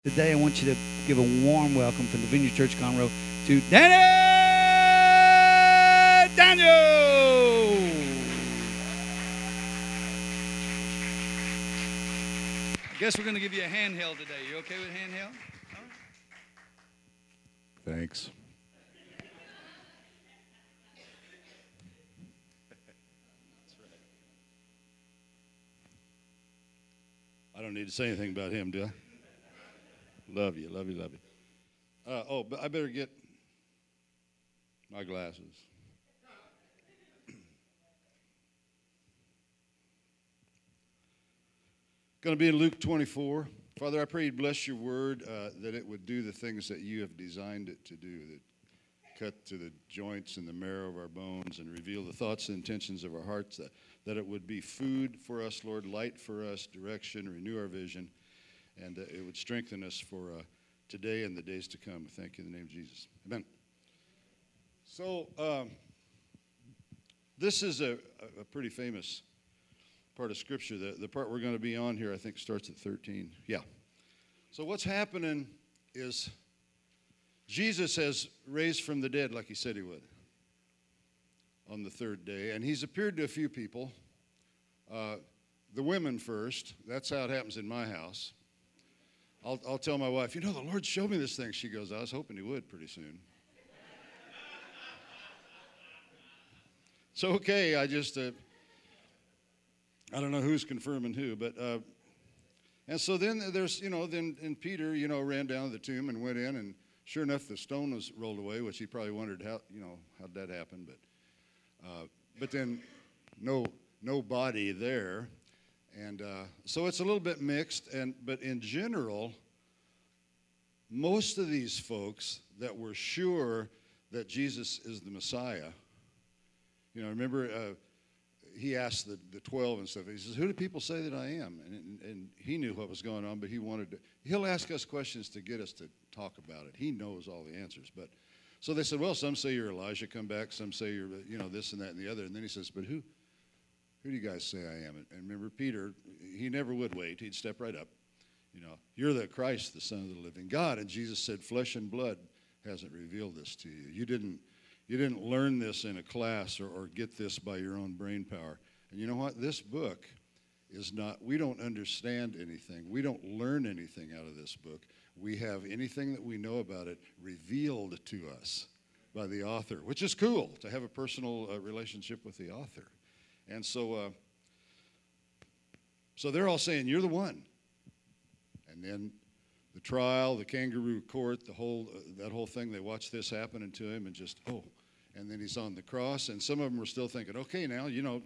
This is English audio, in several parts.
Today, I want you to give a warm welcome from the Vineyard Church Conroe to Danny Daniel. I guess we're going to give you a handheld today. You okay with handheld? Thanks. I don't need to say anything about him, do I? Love you, love you, love you. But I better get my glasses. Going to be in Luke 24. Father, I pray you'd bless your word, that it would do the things that you have designed it to do, that cut to the joints and the marrow of our bones and reveal the thoughts and intentions of our hearts, that it would be food for us, Lord, light for us, direction, renew our vision, and it would strengthen us for today and the days to come. Thank you in the name of Jesus. Amen. So this is a pretty famous part of Scripture. The part we're going to be on here, I think, starts at 13. Yeah. So what's happening is Jesus has raised from the dead like he said he would on the third day. And he's appeared to a few people. The women first. That's how it happens in my house. I'll tell my wife, the Lord showed me this thing. She goes, I was hoping he would pretty soon. So, okay, I just, I don't know who's confirming who, but, and so then there's, then Peter, ran down to the tomb and went in, and sure enough, the stone was rolled away, which he probably wondered how'd that happen, but then no body there. And so it's a little bit mixed, but in general, most of these folks that were sure that Jesus is the Messiah, remember he asked the 12 and stuff, he says, who do people say that I am? And he knew what was going on, but he'll ask us questions to get us to talk about it. He knows all the answers. But so they said, well, some say you're Elijah come back, some say you're, this and that and the other. And then he says, but who do you guys say I am? And remember, Peter, he never would wait. He'd step right up. You're the Christ, the Son of the living God. And Jesus said, flesh and blood hasn't revealed this to you. You didn't learn this in a class or get this by your own brain power. And you know what? This book is not, we don't understand anything. We don't learn anything out of this book. We have anything that we know about it revealed to us by the author, which is cool to have a personal relationship with the author. And so they're all saying, you're the one. And then the trial, the kangaroo court, that whole thing, they watch this happening to him and just, and then he's on the cross. And some of them were still thinking, okay, now,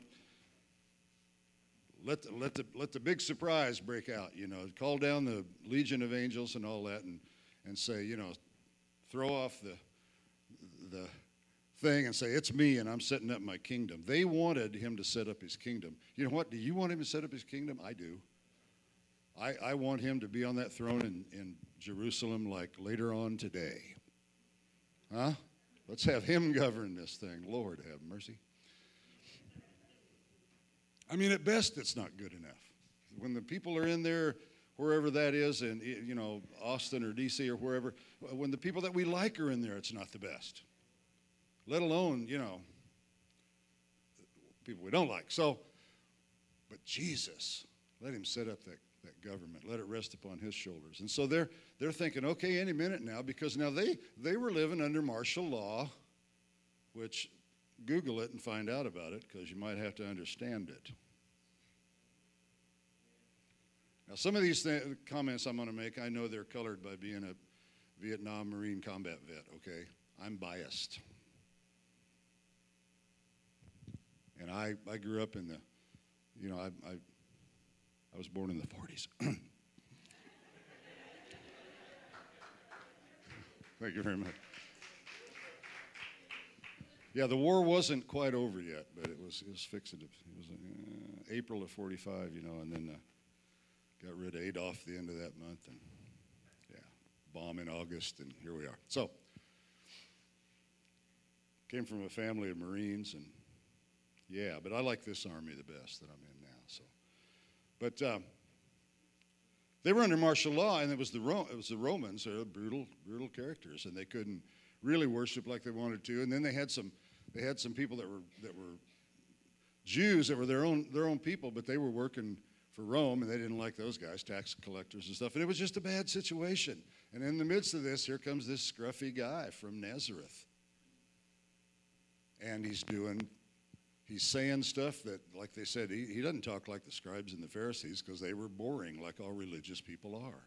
let the big surprise break out, call down the legion of angels and all that and say, throw off the thing and say, it's me and I'm setting up my kingdom. They wanted him to set up his kingdom. You know what? Do you want him to set up his kingdom? I do. I want him to be on that throne in Jerusalem like later on today. Huh? Let's have him govern this thing. Lord, have mercy. I mean, at best, it's not good enough. When the people are in there, wherever that is, in Austin or D.C. or wherever, when the people that we like are in there, it's not the best. Let alone, people we don't like. So, but Jesus, let him set up that government. Let it rest upon his shoulders. And so they're thinking, okay, any minute now, because now they were living under martial law, which Google it and find out about it, because you might have to understand it. Now, some of these comments I'm going to make, I know they're colored by being a Vietnam Marine combat vet, okay? I'm biased. And I grew up in the, I was born in the 40s. Thank you very much. Yeah, the war wasn't quite over yet, but it was fixing. It was April of 45, and then got rid of Adolf the end of that month, and bomb in August, and here we are. So, came from a family of Marines, and but I like this army the best that I'm in now. So, but They were under martial law, and it was the Romans. They're brutal characters, and they couldn't really worship like they wanted to. And then they had some people that were Jews that were their own people, but they were working for Rome, and they didn't like those guys, tax collectors and stuff. And it was just a bad situation. And in the midst of this, here comes this scruffy guy from Nazareth, and he's saying stuff that, like they said, he doesn't talk like the scribes and the Pharisees because they were boring like all religious people are.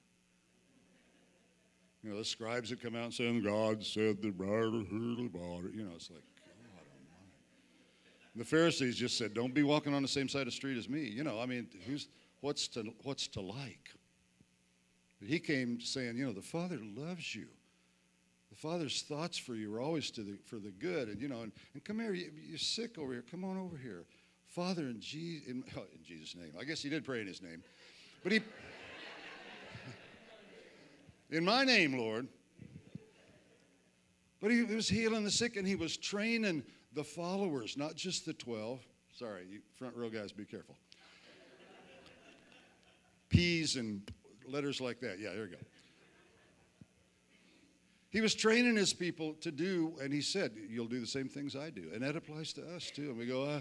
You know, the scribes that come out and say, God said the bride heard about it. You know, it's like, God almighty. The Pharisees just said, don't be walking on the same side of the street as me. You know, I mean, what's to like? But he came saying, you know, the Father loves you. The Father's thoughts for you are always for the good. And, you know, and come here, you're sick over here. Come on over here. Father, in Jesus' name. I guess he did pray in his name. But he, in my name, Lord. But he was healing the sick, and he was training the followers, not just the 12. Sorry, you front row guys, be careful. P's and letters like that. Yeah, there we go. He was training his people to do, and he said, you'll do the same things I do. And that applies to us, too. And we go,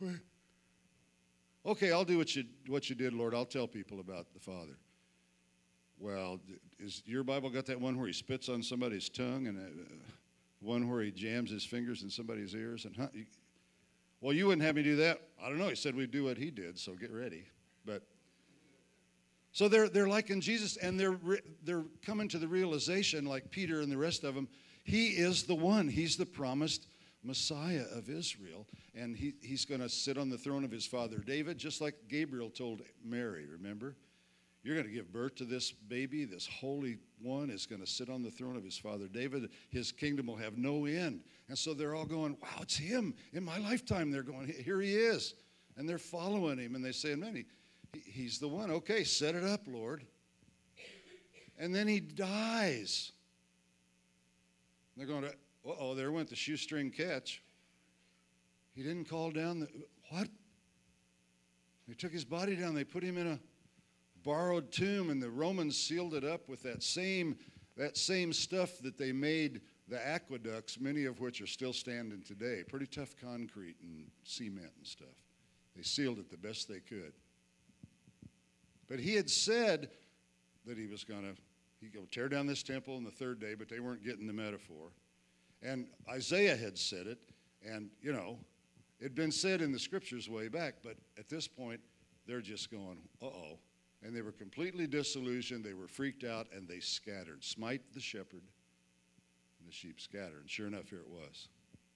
okay, I'll do what you did, Lord. I'll tell people about the Father. Well, is your Bible got that one where he spits on somebody's tongue and one where he jams his fingers in somebody's ears? And well, you wouldn't have me do that. I don't know. He said we'd do what he did, so get ready. But so they're liking Jesus, and they're coming to the realization, like Peter and the rest of them, he is the one. He's the promised Messiah of Israel, and he's going to sit on the throne of his father David, just like Gabriel told Mary, remember? You're going to give birth to this baby. This Holy One is going to sit on the throne of his father David. His kingdom will have no end. And so they're all going, wow, it's him. In my lifetime, they're going, here he is. And they're following him, and they say, man, he's the one. Okay, set it up, Lord. And then he dies. They're going, uh-oh, there went the shoestring catch. He didn't call down what? They took his body down. They put him in a borrowed tomb, and the Romans sealed it up with that same stuff that they made the aqueducts, many of which are still standing today. Pretty tough concrete and cement and stuff. They sealed it the best they could. But he had said that he was going to tear down this temple on the third day, but they weren't getting the metaphor. And Isaiah had said it, and, you know, it had been said in the scriptures way back, but at this point, they're just going, uh-oh. And they were completely disillusioned. They were freaked out, and they scattered. Smite the shepherd, and the sheep scattered. And sure enough, here it was.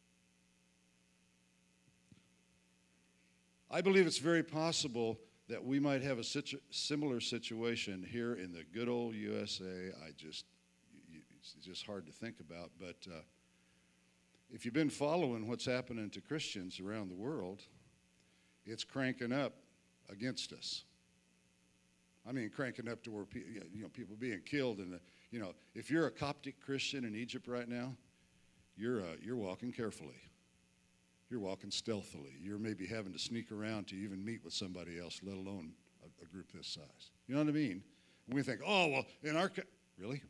I believe it's very possible that we might have a similar situation here in the good old USA. It's just hard to think about. But if you've been following what's happening to Christians around the world, it's cranking up against us. I mean, cranking up to where people being killed. And if you're a Coptic Christian in Egypt right now, you're walking carefully. You're walking stealthily. You're maybe having to sneak around to even meet with somebody else, let alone a group this size. You know what I mean? And we think, oh, well, in our really?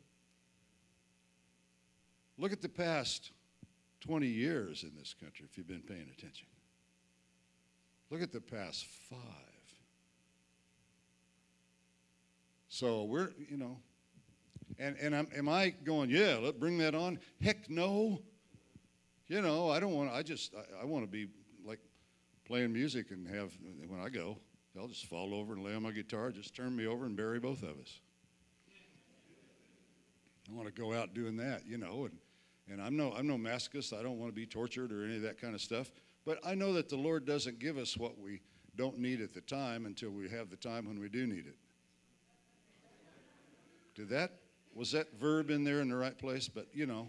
Look at the past 20 years in this country, if you've been paying attention. Look at the past 5. So we're, and am I going, yeah, let's bring that on? Heck no. I don't want to, I want to be like playing music and have, when I go, I'll just fall over and lay on my guitar, just turn me over and bury both of us. I want to go out doing that, and I'm no masochist. I don't want to be tortured or any of that kind of stuff. But I know that the Lord doesn't give us what we don't need at the time until we have the time when we do need it. Was that verb in there in the right place? But,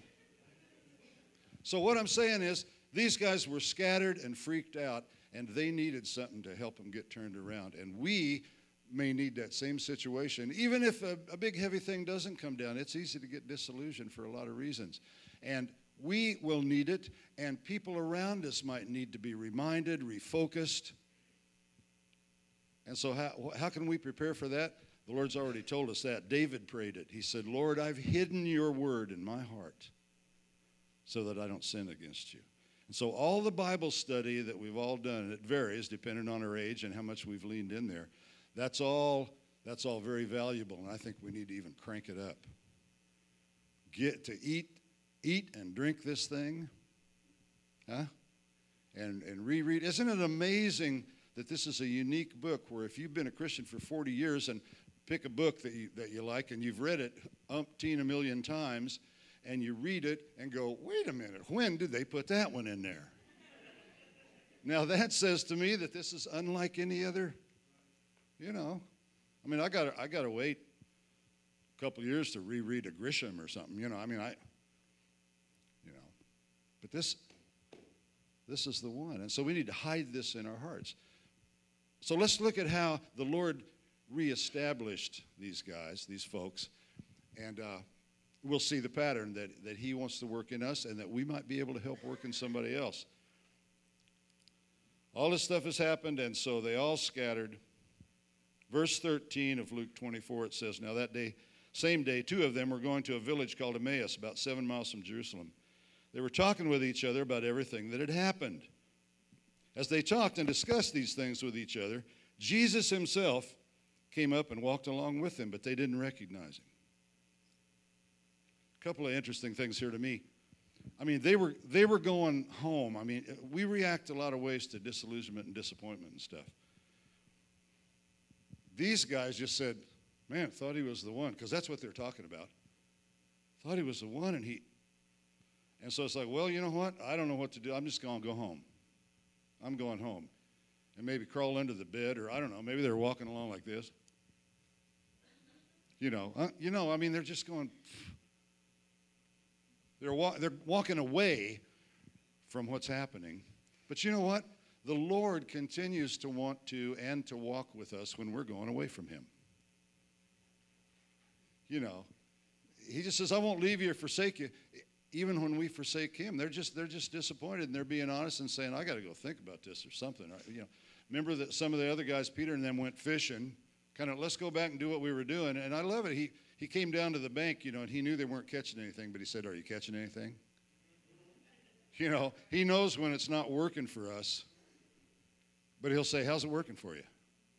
So what I'm saying is these guys were scattered and freaked out, and they needed something to help them get turned around. And we may need that same situation. Even if a big, heavy thing doesn't come down, it's easy to get disillusioned for a lot of reasons. And we will need it, and people around us might need to be reminded, refocused. And so how can we prepare for that? The Lord's already told us that. David prayed it. He said, Lord, I've hidden your word in my heart so that I don't sin against you. And so all the Bible study that we've all done, and it varies depending on our age and how much we've leaned in there, that's all very valuable, and I think we need to even crank it up. Get to eat and drink this thing, huh? And reread. Isn't it amazing that this is a unique book where if you've been a Christian for 40 years and pick a book that you like and you've read it umpteen a million times and you read it and go, wait a minute, when did they put that one in there? Now that says to me that this is unlike any other, you know. I mean, I gotta wait a couple years to reread a Grisham or something, you know. I mean, but this is the one. And so we need to hide this in our hearts. So let's look at how the Lord reestablished these guys, these folks, and we'll see the pattern that he wants to work in us and that we might be able to help work in somebody else. All this stuff has happened, and so they all scattered. Verse 13 of Luke 24, it says, now that day, same day, 2 of them were going to a village called Emmaus, about 7 miles from Jerusalem. They were talking with each other about everything that had happened. As they talked and discussed these things with each other, Jesus himself came up and walked along with them, but they didn't recognize him. A couple of interesting things here to me. I mean, they were going home. I mean, we react a lot of ways to disillusionment and disappointment and stuff. These guys just said, man, thought he was the one, because that's what they're talking about. Thought he was the one, and so it's like, well, you know what? I don't know what to do. I'm just going to go home. I'm going home. And maybe crawl into the bed, or I don't know, maybe they're walking along like this. I mean, they're just going, they're walking away from what's happening. But you know what? The Lord continues to want to and to walk with us when we're going away from him. You know, he just says, I won't leave you or forsake you. Even when we forsake him, they're just disappointed, and they're being honest and saying, I got to go think about this or something. Remember that some of the other guys, Peter and them, went fishing, kind of, let's go back and do what we were doing. And I love it. He came down to the bank, and he knew they weren't catching anything, but he said, are you catching anything? He knows when it's not working for us, but he'll say, how's it working for you?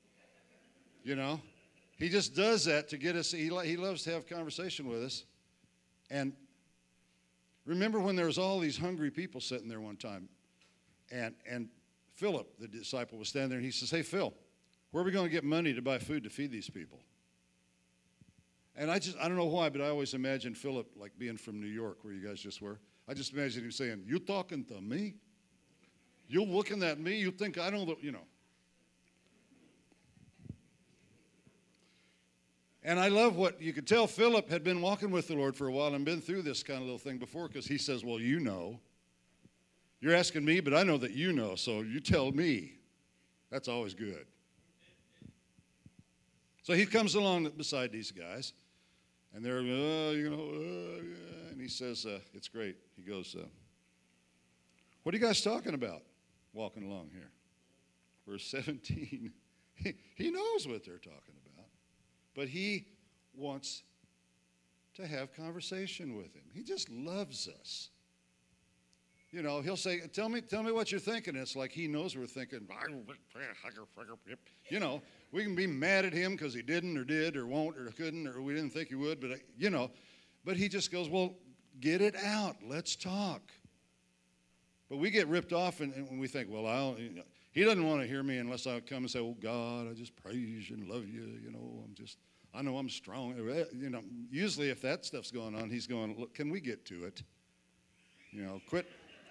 He just does that to get us. He loves to have conversation with us. And remember when there was all these hungry people sitting there one time, and Philip, the disciple, was standing there, and he says, hey, Phil, where are we going to get money to buy food to feed these people? And I don't know why, but I always imagined Philip like being from New York, where you guys just were. I just imagined him saying, you talking to me? You looking at me? You think I don't, And I love what you could tell Philip had been walking with the Lord for a while and been through this kind of little thing before, because he says, well, you know. You're asking me, but I know that you know, so you tell me. That's always good. So he comes along beside these guys, and they're, and he says, it's great. He goes, what are you guys talking about walking along here? Verse 17, he knows what they're talking about, but he wants to have conversation with him. He just loves us. He'll say, tell me what you're thinking. It's like he knows we're thinking. We can be mad at him because he didn't or did or won't or couldn't or we didn't think he would, but he just goes, well, get it out. Let's talk. But we get ripped off and we think, well, he doesn't want to hear me unless I come and say, oh, God, I just praise you and love you. I know I'm strong. Usually if that stuff's going on, he's going, look, can we get to it? Quit.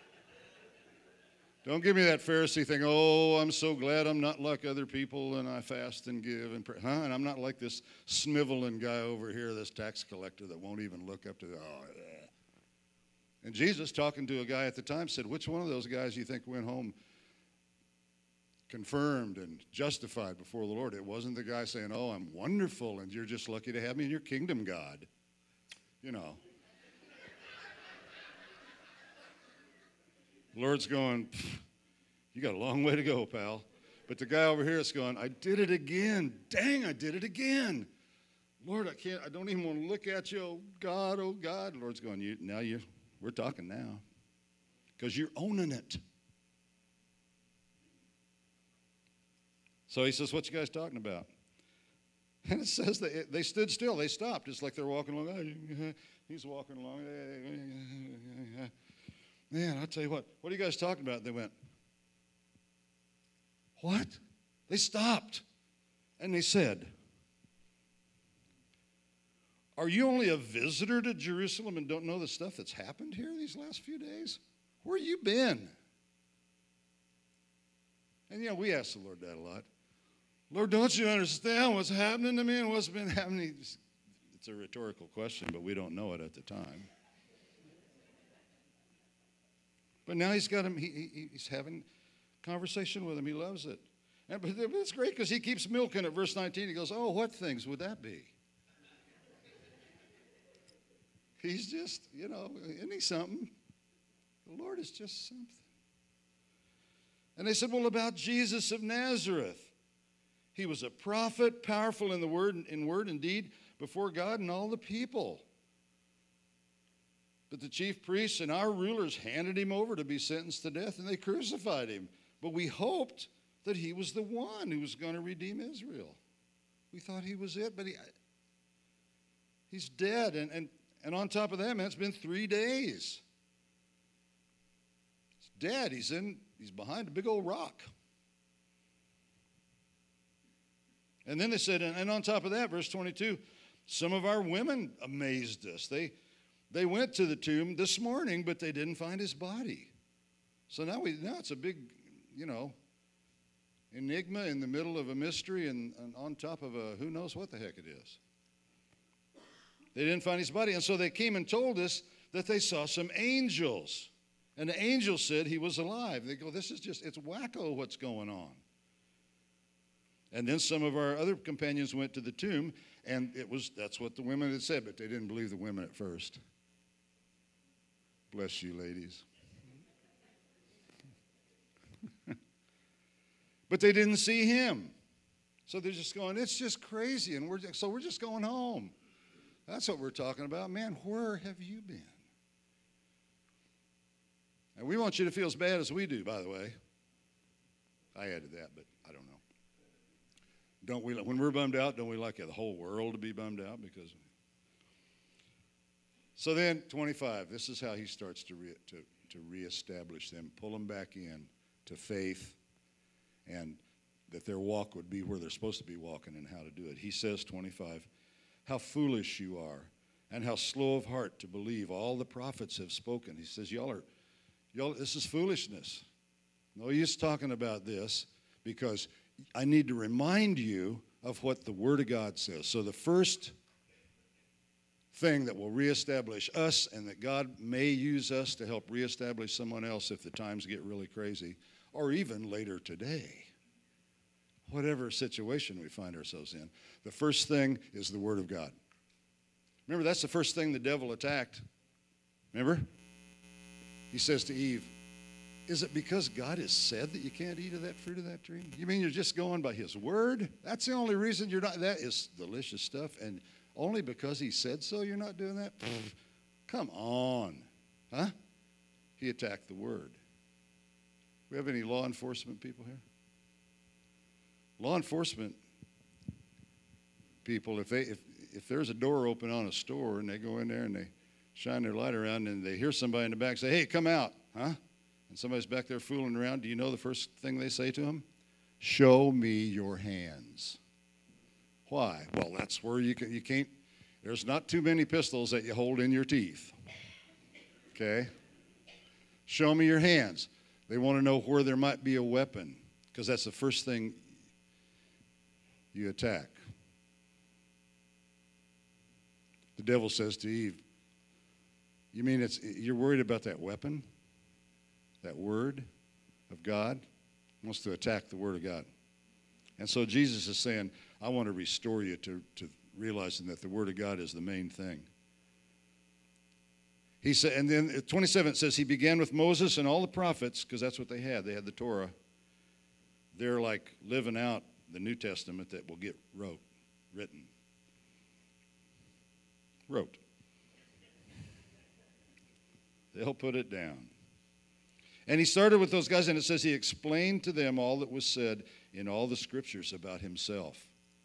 Don't give me that Pharisee thing, oh, I'm so glad I'm not like other people and I fast and give and pray. And I'm not like this sniveling guy over here, this tax collector that won't even look up to the, And Jesus, talking to a guy at the time, said, which one of those guys you think went home confirmed and justified before the Lord? It wasn't the guy saying, oh, I'm wonderful and you're just lucky to have me in your kingdom, God. The Lord's going, you got a long way to go, pal. But the guy over here is going, I did it again. Dang, I did it again. Lord, I don't even want to look at you, oh God, oh God. The Lord's going, we're talking now. Because you're owning it. So he says, what you guys talking about? And it says they stood still. They stopped. It's like they're walking along. He's walking along. Man, I'll tell you what are you guys talking about? They went, what? They stopped. And they said, are you only a visitor to Jerusalem and don't know the stuff that's happened here these last few days? Where you been? And we ask the Lord that a lot. Lord, don't you understand what's happening to me and what's been happening? It's a rhetorical question, but we don't know it at the time. But now he's got him. He's having conversation with him. He loves it. But it's great because he keeps milking it. Verse 19, he goes, oh, what things would that be? He's just, isn't he something? The Lord is just something. And they said, well, about Jesus of Nazareth. He was a prophet, powerful in word and deed before God and all the people. But the chief priests and our rulers handed him over to be sentenced to death, and they crucified him. But we hoped that he was the one who was going to redeem Israel. We thought he was it, but he's dead. And on top of that, man, it's been 3 days. He's dead. He's behind a big old rock. And then they said, and on top of that, verse 22, some of our women amazed us. They went to the tomb this morning, but they didn't find his body. So now it's a big, enigma in the middle of a mystery and on top of a who knows what the heck it is. They didn't find his body. And so they came and told us that they saw some angels. And the angel said he was alive. They go, it's wacko what's going on. And then some of our other companions went to the tomb, and that's what the women had said, but they didn't believe the women at first. Bless you, ladies. But they didn't see him. So they're just going, it's just crazy, and we're just going home. That's what we're talking about. Man, where have you been? And we want you to feel as bad as we do, by the way. I added that, but I don't know. Don't we? When we're bummed out, don't we like the whole world to be bummed out? So then, 25, this is how he starts to reestablish them, pull them back in to faith, and that their walk would be where they're supposed to be walking and how to do it. He says, 25, how foolish you are, and how slow of heart to believe all the prophets have spoken. He says, y'all, this is foolishness. No use talking about this, because I need to remind you of what the Word of God says. So the first thing that will reestablish us, and that God may use us to help reestablish someone else if the times get really crazy, or even later today, whatever situation we find ourselves in, the first thing is the Word of God. Remember, that's the first thing the devil attacked. Remember? He says to Eve, is it because God has said that you can't eat of that fruit of that tree? You mean you're just going by his word? That's the only reason you're not. That is delicious stuff. And only because he said so you're not doing that? Come on. Huh? He attacked the word. We have any law enforcement people here? Law enforcement people, if there's a door open on a store and they go in there and they shine their light around and they hear somebody in the back say, hey, come out, huh? And somebody's back there fooling around, do you know the first thing they say to them? Show me your hands. Why? Well, that's where you can't, there's not too many pistols that you hold in your teeth. Okay? Show me your hands. They want to know where there might be a weapon, because that's the first thing you attack. The devil says to Eve, you mean you're worried about that weapon? That word of God? He wants to attack the word of God. And so Jesus is saying, I want to restore you to realizing that the word of God is the main thing. He said, and then 27 says, he began with Moses and all the prophets, because that's what they had. They had the Torah. They're like living out the New Testament that will get written. wrote. They'll put it down. And he started with those guys, and it says he explained to them all that was said in all the scriptures about himself.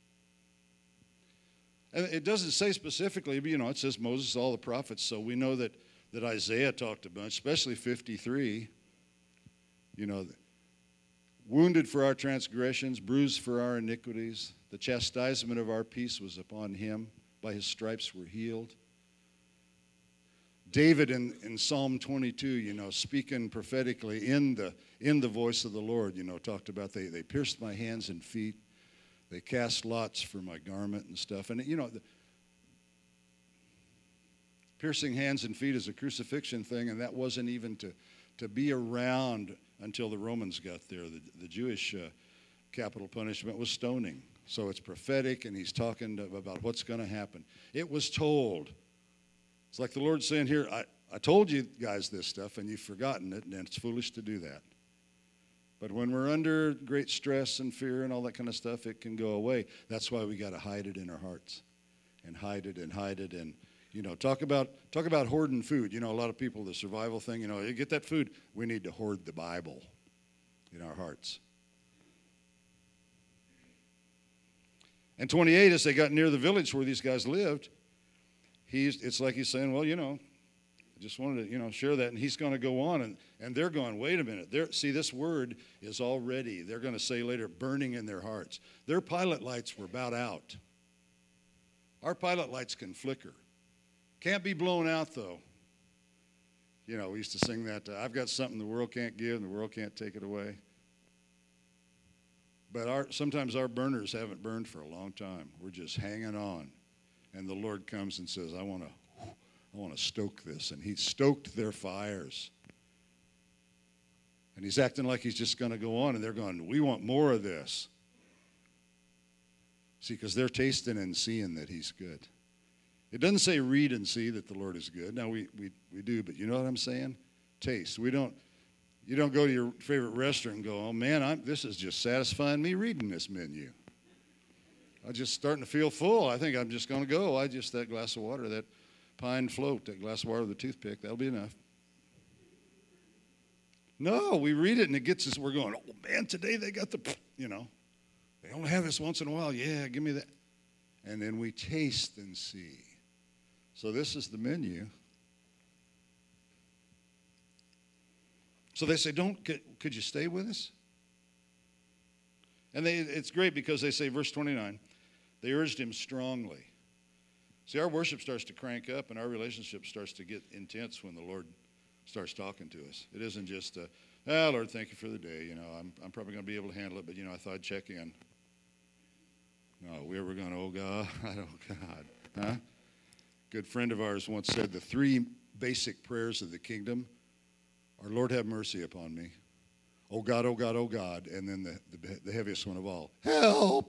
And it doesn't say specifically, but it says Moses, all the prophets, so we know that Isaiah talked a bunch, especially 53. Wounded for our transgressions, bruised for our iniquities. The chastisement of our peace was upon him. By his stripes we're healed. David in Psalm 22, speaking prophetically in the voice of the Lord, talked about they pierced my hands and feet. They cast lots for my garment and stuff. And, piercing hands and feet is a crucifixion thing, and that wasn't even to be around until the Romans got there. The Jewish capital punishment was stoning. So it's prophetic, and he's talking about what's going to happen. It was told. It's like the Lord saying here, I told you guys this stuff, and you've forgotten it, and it's foolish to do that. But when we're under great stress and fear and all that kind of stuff, it can go away. That's why we got to hide it in our hearts and hide it and hide it. And, talk about hoarding food. A lot of people, the survival thing, you get that food. We need to hoard the Bible in our hearts. And 28, as they got near the village where these guys lived, it's like he's saying, well, I just wanted to, share that. And he's going to go on. And they're going, wait a minute. See, this word is already, they're going to say later, burning in their hearts. Their pilot lights were about out. Our pilot lights can flicker. Can't be blown out, though. We used to sing that, I've got something the world can't give and the world can't take it away. But sometimes our burners haven't burned for a long time. We're just hanging on. And the Lord comes and says, I want to stoke this. And he stoked their fires. And he's acting like he's just going to go on. And they're going, we want more of this. See, because they're tasting and seeing that he's good. It doesn't say read and see that the Lord is good. Now, we do, but you know what I'm saying? Taste. You don't go to your favorite restaurant and go, oh, man, this is just satisfying me reading this menu. I'm just starting to feel full. I think I'm just going to go. That glass of water, that pine float, that glass of water with a toothpick, that'll be enough. No, we read it and it gets us, we're going, oh, man, today they got they only have this once in a while. Yeah, give me that. And then we taste and see. So this is the menu. So they say, could you stay with us? And it's great because they say, verse 29, they urged him strongly. See, our worship starts to crank up and our relationship starts to get intense when the Lord starts talking to us. It isn't just, Lord, thank you for the day. I'm probably going to be able to handle it, but, I thought I'd check in. No, we were going, oh, God, oh, God. Huh? Good friend of ours once said the three basic prayers of the kingdom are, Lord, have mercy upon me. Oh, God, oh, God, oh, God. And then the heaviest one of all, help.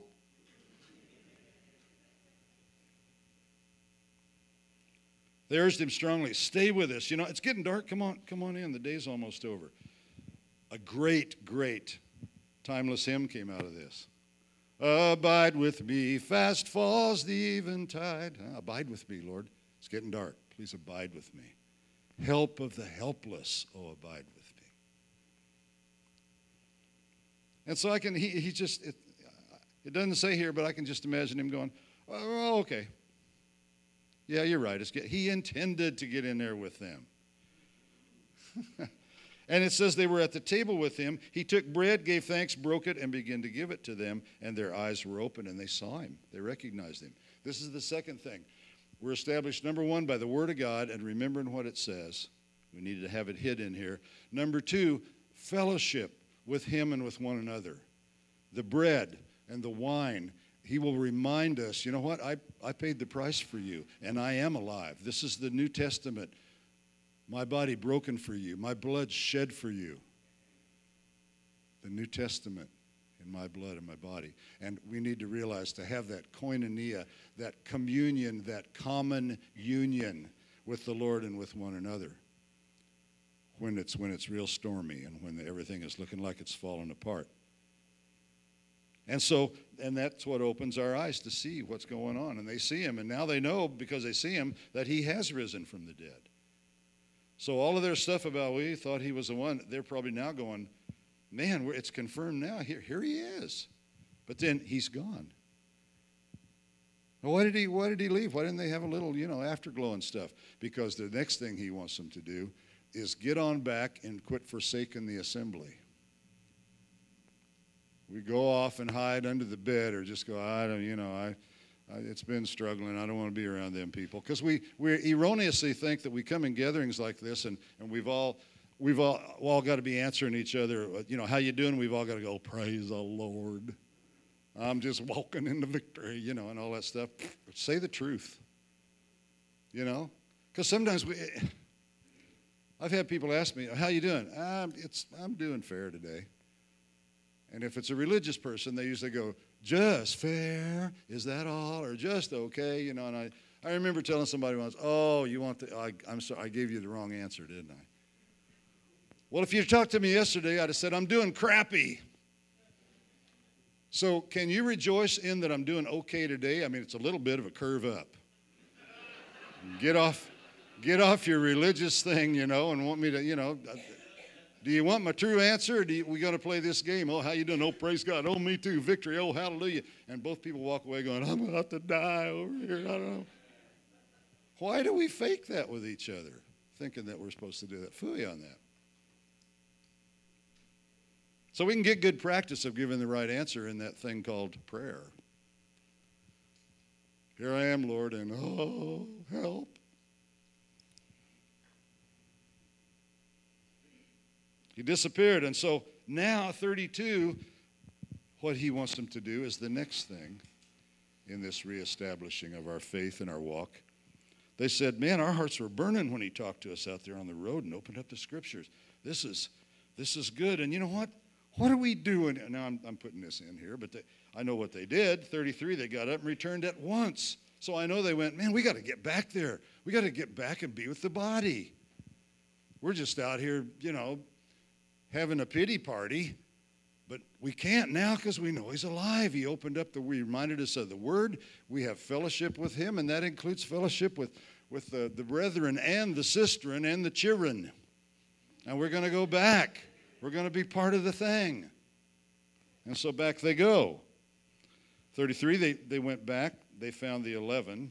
They urged him strongly, stay with us. It's getting dark. Come on in. The day's almost over. A great, great timeless hymn came out of this. Abide with me, fast falls the eventide. Abide with me, Lord. It's getting dark. Please abide with me. Help of the helpless, oh, abide with me. And so it doesn't say here, but I can just imagine him going, oh, okay. Yeah, you're right. He intended to get in there with them. And it says they were at the table with him. He took bread, gave thanks, broke it, and began to give it to them. And their eyes were open, and they saw him. They recognized him. This is the second thing. We're established, number one, by the Word of God and remembering what it says. We needed to have it hid in here. Number two, fellowship with him and with one another. The bread and the wine. He will remind us, you know what? I paid the price for you, and I am alive. This is the New Testament. My body broken for you. My blood shed for you. The New Testament in my blood and my body. And we need to realize to have that koinonia, that communion, that common union with the Lord and with one another. When it's real stormy and when everything is looking like it's falling apart. And that's what opens our eyes to see what's going on. And they see him, and now they know, because they see him, that he has risen from the dead. So all of their stuff about, we thought he was the one, they're probably now going, man, it's confirmed now. Here he is. But then he's gone. Why did he leave? Why didn't they have a little, afterglow and stuff? Because the next thing he wants them to do is get on back and quit forsaking the assembly. We go off and hide under the bed, or just go, it's been struggling. I don't want to be around them people. Because we erroneously think that we come in gatherings like this, and we've all got to be answering each other. How you doing? We've all got to go, praise the Lord. I'm just walking into victory, and all that stuff. Say the truth, Because sometimes I've had people ask me, how you doing? I'm doing fair today. And if it's a religious person, they usually go, just fair, is that all? Or just okay, And I remember telling somebody once, oh, you want I'm sorry, I gave you the wrong answer, didn't I? Well, if you talked to me yesterday, I'd have said, I'm doing crappy. So can you rejoice in that I'm doing okay today? I mean, it's a little bit of a curve up. Get off your religious thing, and want me to, do you want my true answer, or we going to play this game? Oh, how you doing? Oh, praise God. Oh, me too. Victory. Oh, hallelujah. And both people walk away going, I'm about to die over here. I don't know. Why do we fake that with each other, thinking that we're supposed to do that? Phooey on that. So we can get good practice of giving the right answer in that thing called prayer. Here I am, Lord, and oh, help. He disappeared. And so now, 32, what he wants them to do is the next thing in this reestablishing of our faith and our walk. They said, man, our hearts were burning when he talked to us out there on the road and opened up the scriptures. This is good. And you know what? What are we doing? Now I'm putting this in here, but I know what they did. 33, they got up and returned at once. So I know they went, man, we got to get back there. We got to get back and be with the body. We're just out here, having a pity party, but we can't now because we know he's alive. He opened up we reminded us of the word. We have fellowship with him, and that includes fellowship with the brethren and the sistren and the children. And we're going to go back. We're going to be part of the thing. And so back they go. 33, they went back. They found the 11.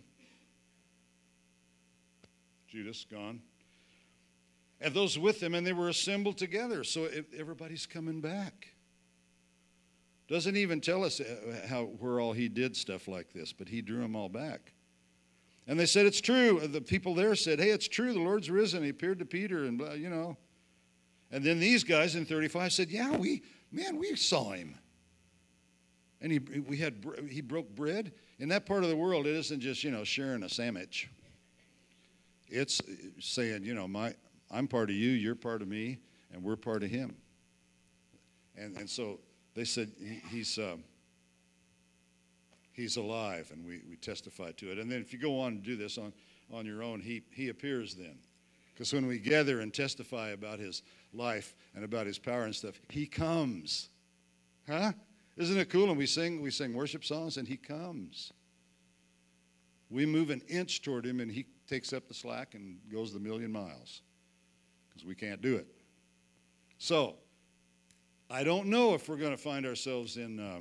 Judas gone. And those with them, and they were assembled together. So everybody's coming back. Doesn't even tell us where all he did stuff like this, but he drew them all back. And they said, it's true. The people there said, hey, it's true. The Lord's risen. He appeared to Peter and blah, And then these guys in 35 said, yeah, we saw him. And he broke bread. In that part of the world, it isn't just, sharing a sandwich. It's saying, I'm part of you, you're part of me, and we're part of him. And so they said he's alive, and we testify to it. And then if you go on and do this on your own, he appears then. Because when we gather and testify about his life and about his power and stuff, he comes. Huh? Isn't it cool? And we sing worship songs, and he comes. We move an inch toward him, and he takes up the slack and goes the million miles. Because we can't do it. So, I don't know if we're going to find ourselves in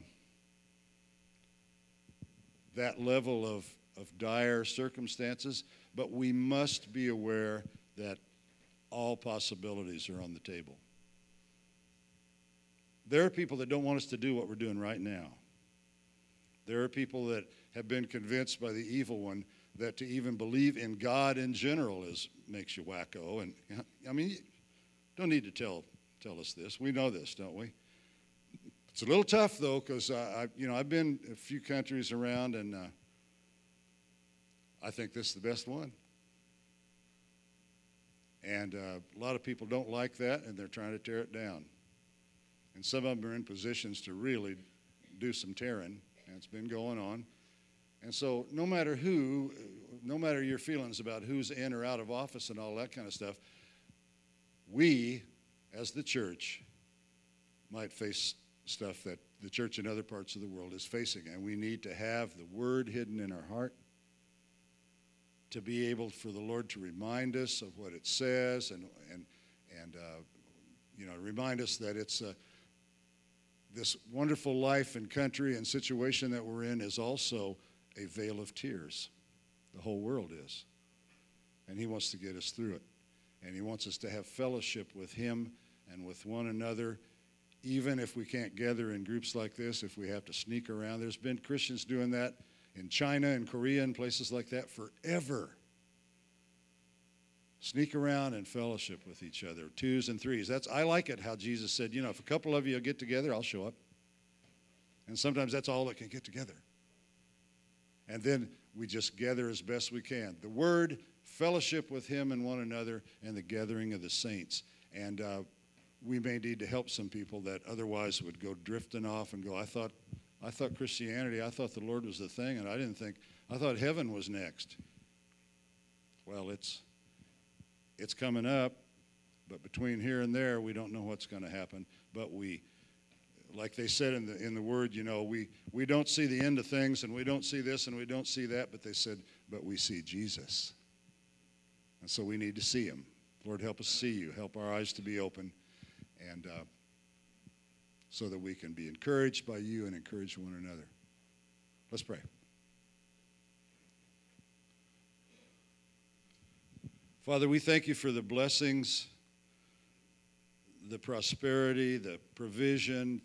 that level of dire circumstances, but we must be aware that all possibilities are on the table. There are people that don't want us to do what we're doing right now. There are people that have been convinced by the evil one that to even believe in God in general makes you wacko. And you don't need to tell us this. We know this, don't we? It's a little tough though, because I've been a few countries around, and I think this is the best one. And a lot of people don't like that, and they're trying to tear it down. And some of them are in positions to really do some tearing, and it's been going on. And so no matter your feelings about who's in or out of office and all that kind of stuff, we, as the church, might face stuff that the church in other parts of the world is facing. And we need to have the Word hidden in our heart to be able for the Lord to remind us of what it says and remind us that it's this wonderful life and country and situation that we're in is also a vale of tears. The whole world is. And he wants to get us through it. And he wants us to have fellowship with him and with one another, even if we can't gather in groups like this, if we have to sneak around. There's been Christians doing that in China and Korea and places like that forever. Sneak around and fellowship with each other, twos and threes. I like it how Jesus said, if a couple of you get together, I'll show up. And sometimes that's all that can get together. And then we just gather as best we can. The Word, fellowship with him and one another, and the gathering of the saints. And we may need to help some people that otherwise would go drifting off and go, I thought Christianity, I thought the Lord was the thing, and I thought heaven was next. Well, it's coming up, but between here and there, we don't know what's going to happen. But like they said in the Word, we don't see the end of things, and we don't see this, and we don't see that. But they said, but we see Jesus. And so we need to see him. Lord, help us see you. Help our eyes to be open, and so that we can be encouraged by you and encourage one another. Let's pray. Father, we thank you for the blessings, the prosperity, the provision,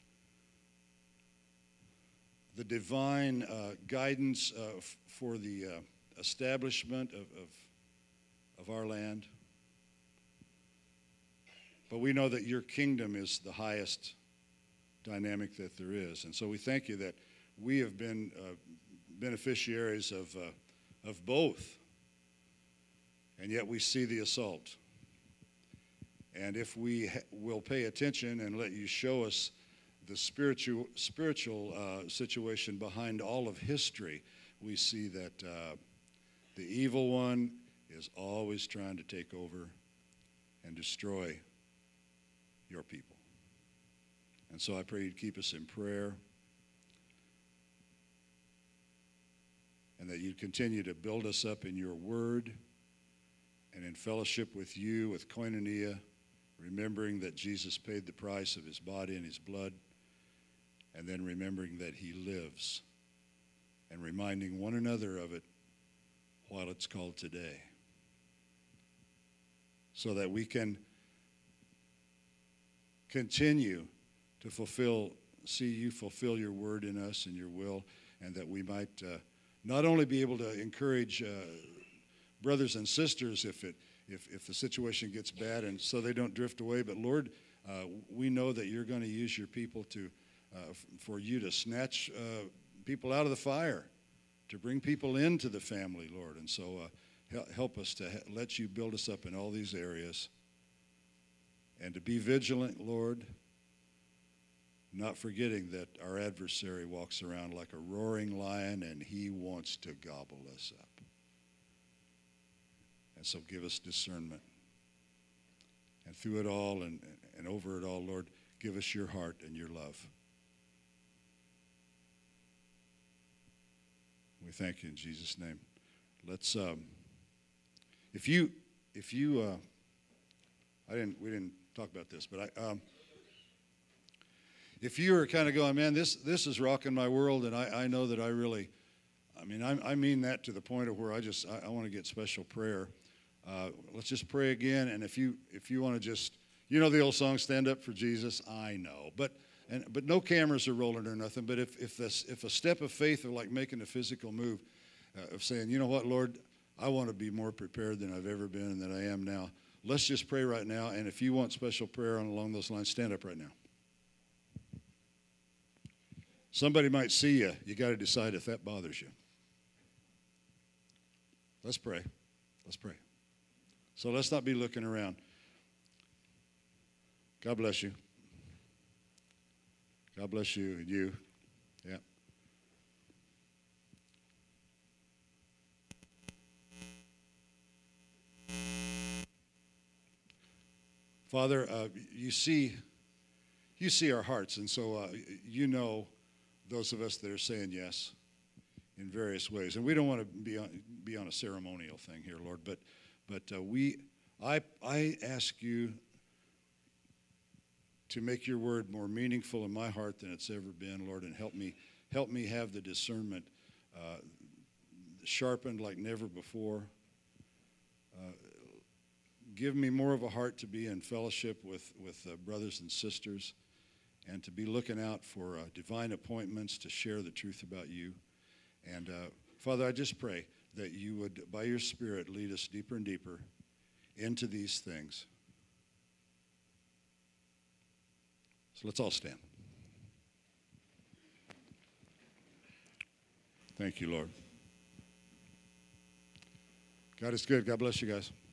the divine guidance for the establishment of our land. But we know that your kingdom is the highest dynamic that there is. And so we thank you that we have been beneficiaries of both. And yet we see the assault. And if we will pay attention and let you show us the spiritual situation behind all of history, we see that the evil one is always trying to take over and destroy your people. And so I pray you'd keep us in prayer, and that you'd continue to build us up in your word and in fellowship with you, with koinonia, remembering that Jesus paid the price of his body and his blood, and then remembering that he lives, and reminding one another of it while it's called today, so that we can continue to see you fulfill your word in us and your will, and that we might not only be able to encourage brothers and sisters if the situation gets bad, and so they don't drift away. But Lord, we know that you're going to use your people for you to snatch people out of the fire, to bring people into the family, Lord. And so help us to let you build us up in all these areas, and to be vigilant, Lord, not forgetting that our adversary walks around like a roaring lion, and he wants to gobble us up. And so give us discernment. And through it all and over it all, Lord, give us your heart and your love. We thank you in Jesus' name. Let's we didn't talk about this, but if you are kind of going, man, this is rocking my world, and I know that I mean that to the point of where I want to get special prayer. Let's just pray again, and if you want to just, the old song, "Stand Up for Jesus." I know, but no cameras are rolling or nothing. But if a step of faith of like making a physical move, of saying, you know what, Lord, I want to be more prepared than I've ever been and that I am now. Let's just pray right now, and if you want special prayer along those lines, stand up right now. Somebody might see you. You got to decide if that bothers you. Let's pray. Let's pray. So let's not be looking around. God bless you. God bless you and you. Yeah. Father, you see you see our hearts, and so you know those of us that are saying yes in various ways. And we don't want to be on a ceremonial thing here, Lord, but I ask you to make your word more meaningful in my heart than it's ever been, Lord, and help me have the discernment sharpened like never before. Give me more of a heart to be in fellowship with brothers and sisters, and to be looking out for divine appointments to share the truth about you. And Father, I just pray that you would, by your Spirit, lead us deeper and deeper into these things. So let's all stand. Thank you, Lord. God is good. God bless you guys.